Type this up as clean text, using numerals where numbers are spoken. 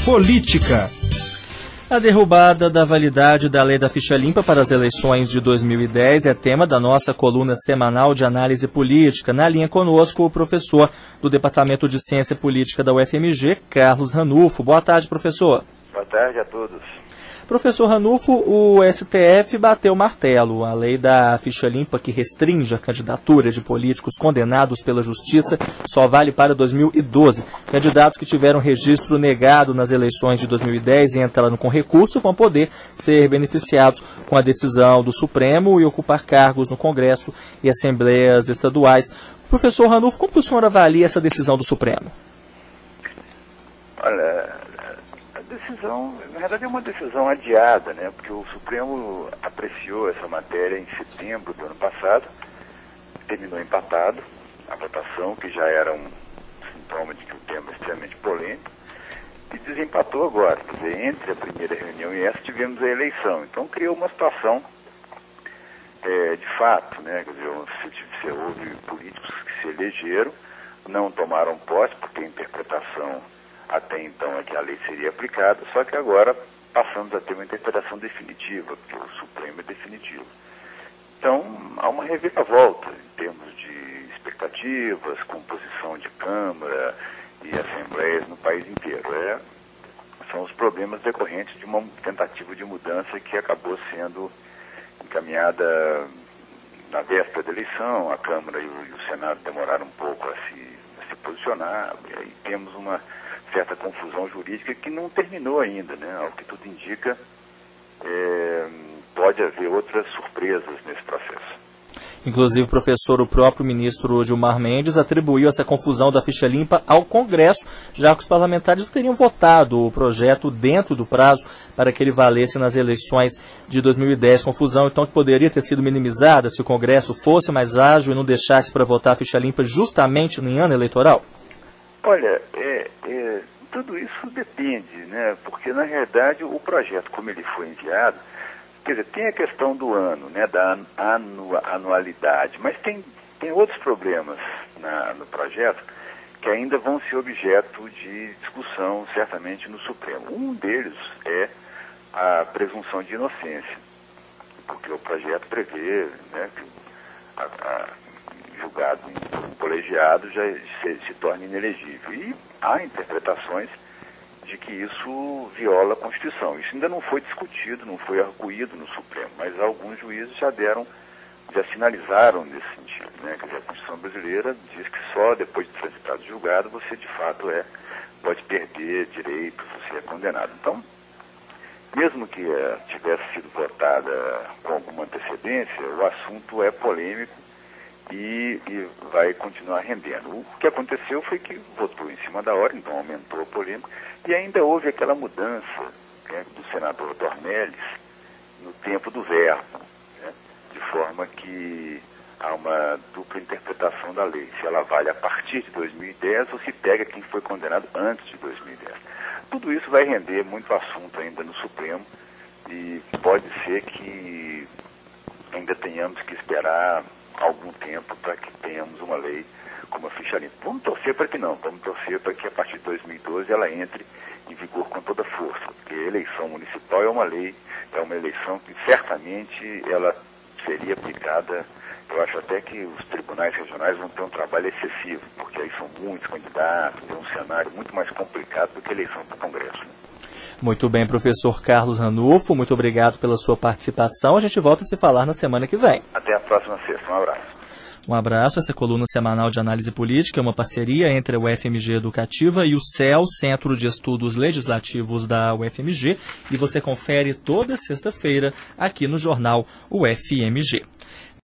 Política. A derrubada da validade da lei da ficha limpa para as eleições de 2010 é tema da nossa coluna semanal de análise política. Na linha conosco, o professor do Departamento de Ciência Política da UFMG, Carlos Ranulfo. Boa tarde, professor. Boa tarde a todos. Professor Ranulfo, o STF bateu o martelo. A lei da ficha limpa, que restringe a candidatura de políticos condenados pela Justiça, só vale para 2012. Candidatos que tiveram registro negado nas eleições de 2010 e entraram com recurso vão poder ser beneficiados com a decisão do Supremo e ocupar cargos no Congresso e Assembleias Estaduais. Professor Ranulfo, como que o senhor avalia essa decisão do Supremo? Olha, a decisão, na verdade, é uma decisão adiada, né? Porque o Supremo apreciou essa matéria em setembro do ano passado, terminou empatado a votação, que já era um sintoma de que o tema é extremamente polêmico, e desempatou agora. Quer dizer, entre a primeira reunião e essa tivemos a eleição. Então criou uma situação de fato, né? Quer dizer, houve políticos que se elegeram, não tomaram posse, porque a interpretação até então é que a lei seria aplicada, só que agora passamos a ter uma interpretação definitiva, porque o Supremo é definitivo. Então, há uma reviravolta em termos de expectativas, composição de Câmara e Assembleias no país inteiro. São os problemas decorrentes de uma tentativa de mudança que acabou sendo encaminhada na véspera da eleição. A Câmara e o Senado demoraram um pouco a se posicionar, e aí temos uma certa confusão jurídica que não terminou ainda, né? Ao que tudo indica, pode haver outras surpresas nesse processo. Inclusive, professor, o próprio ministro Gilmar Mendes atribuiu essa confusão da ficha limpa ao Congresso, já que os parlamentares não teriam votado o projeto dentro do prazo para que ele valesse nas eleições de 2010. Confusão, então, que poderia ter sido minimizada se o Congresso fosse mais ágil e não deixasse para votar a ficha limpa justamente em ano eleitoral? Olha, tudo isso depende, né? Porque, na realidade, o projeto, como ele foi enviado, quer dizer, tem a questão do ano, né? Da anualidade, mas tem outros problemas no projeto que ainda vão ser objeto de discussão, certamente, no Supremo. Um deles é a presunção de inocência, porque o projeto prevê, né, que julgado em colegiado já se torna inelegível. E há interpretações de que isso viola a Constituição. Isso ainda não foi discutido, não foi arguído no Supremo, mas alguns juízes já sinalizaram nesse sentido, né? Quer dizer, a Constituição brasileira diz que só depois de transitado julgado você de fato pode perder direitos, você é condenado. Então, mesmo que tivesse sido votada com alguma antecedência, o assunto é polêmico e vai continuar rendendo. O que aconteceu foi que votou em cima da hora, então aumentou a polêmica, e ainda houve aquela mudança, né, do senador Dornelles no tempo do verbo, né, de forma que há uma dupla interpretação da lei, se ela vale a partir de 2010 ou se pega quem foi condenado antes de 2010. Tudo isso vai render muito assunto ainda no Supremo e pode ser que ainda tenhamos que esperar algum tempo para que tenhamos uma lei como a ficha limpa. Vamos torcer para que não, vamos torcer para que a partir de 2012 ela entre em vigor com toda força, porque a eleição municipal é uma lei, é uma eleição que certamente ela seria aplicada. Eu acho até que os tribunais regionais vão ter um trabalho excessivo, porque aí são muitos candidatos, é um cenário muito mais complicado do que a eleição para o Congresso. Muito bem, professor Carlos Ranulfo, muito obrigado pela sua participação. A gente volta a se falar na semana que vem. Até a próxima sexta. Um abraço. Um abraço. Essa coluna semanal de análise política é uma parceria entre a UFMG Educativa e o CEL, Centro de Estudos Legislativos da UFMG, e você confere toda sexta-feira aqui no jornal UFMG.